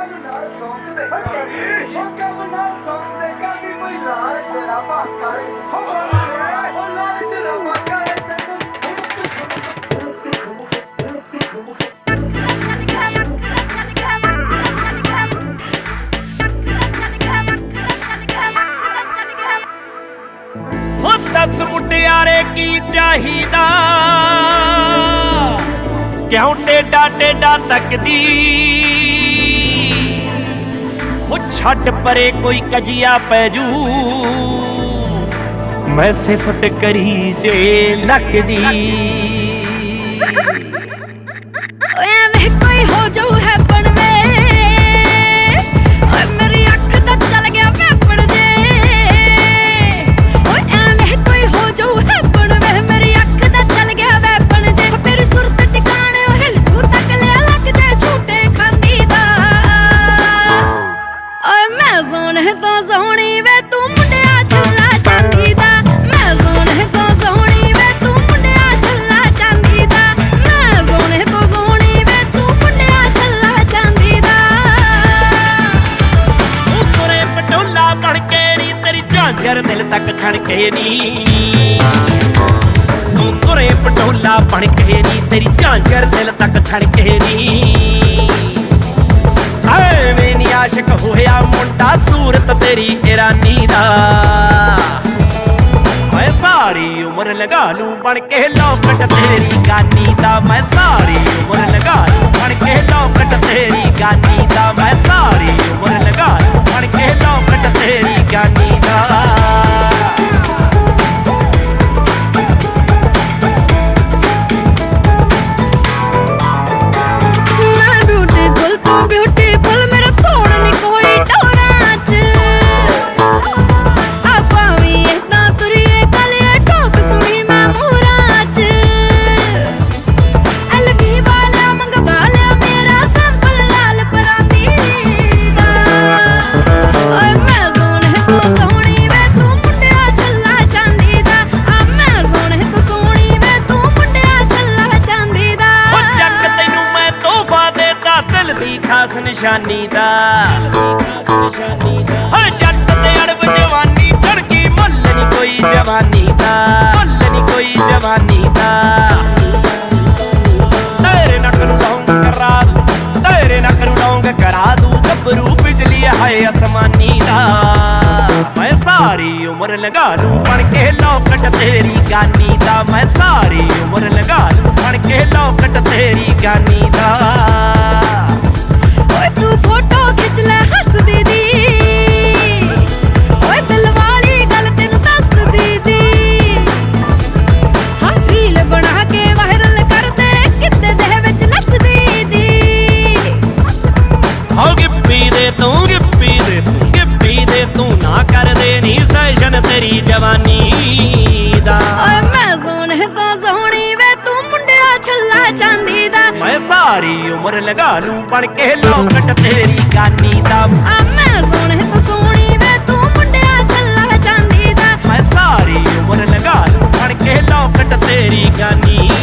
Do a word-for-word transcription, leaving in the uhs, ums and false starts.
दस मुटियारे की चाहिदा क्यों टेढ़ा टेढ़ा तकदी हो छड्ड परे कोई कजिया पैजू मैं सिफत करी जे लकदी कोई हो जो है पण में मेरी अख दा चल गया वेपण जे एवें कोई हो जो है पण में मेरी अख दा चल गया वेपण जे तेरी सुरत टिकाणे हिल जू तक ले लग दे झूठे खांदी दा ओए मैं सोने तो सोहणी वे तू मुंडिया छल्ला चांदी दा मैं सोने तो सोहणी वे तू मुंडिया छल्ला चांदी दा मैं सोने तो सोहणी वे तू मुंडिया छल्ला चांदी दा तू तुरे पटोला बन के नी तेरी झांझर दिल तक छड़ के नी तू तुरे पटोला बन के नी तेरी झांझर दिल तक छड़ के नी ਐਵੇਂ ਨੀ ਆਸ਼ਕ ਹੋਇਆ ਮੁੰਡਾ ਸੂਰਤ ਤੇਰੀ ਇਰਾਨੀ ਦਾ ਮੈਂ ਸਾਰੀ ਉਮਰ ਲਗਾ ਲੂੰ ਬਣ ਕੇ ਲੌਕਟ ਤੇਰੀ ਗਾਨੀ ਦਾ ਮੈਂ ਸਾਰੀ ਉਮਰ ਲਗਾ ਲੂੰ ਬਣ ਕੇ ਲੌਕਟ ਤੇਰੀ ਗਾਨੀ ਦਾ ਮੈਂ ਸਾਰੀ ਉਮਰ ਲਗਾ ਲੂੰ ਬਣ ਕੇ ਲੌਕਟ ਤੇਰੀ ਗਾਨੀ ਦਾ खास निशानी दा हर जट ते अड़ब जवानी धड़की मुल नी कोई जवानी दा मुल नी कोई जवानी दा तेरे नक नू डोंग करा दूं तेरे नक नू डोंग करा दूं गबरू बिजली है आसमानी दा मैं सारी उम्र लगा लूं बन के लौकट तेरी गानी दा मैं सारी उम्र लगा लूं बन के लौकट तेरी गानी दा तू फोटो खिच ले हसदी दी ओए दिल वाली गल तेनू दस दी दी हां रील बना के वायरल कर दे किते दे विच नचदी दी हो गिप्पी दे तू गिप्पी दे तू गिप्पी दे तू ना कर दे नी सैशन तेरी जवानी दा ओए मैं सोने तो सोहणी वे तू मुंडिया छल्ला चांदी दा मैं सारी उम्र लगा लूं बन के लौकट तेरी गानी दा मैं सोने तो सोहणी वे तू मुंडिया छल्ला चांदी दा मैं सारी उम्र लगा लूं बन के लौकट तेरी गानी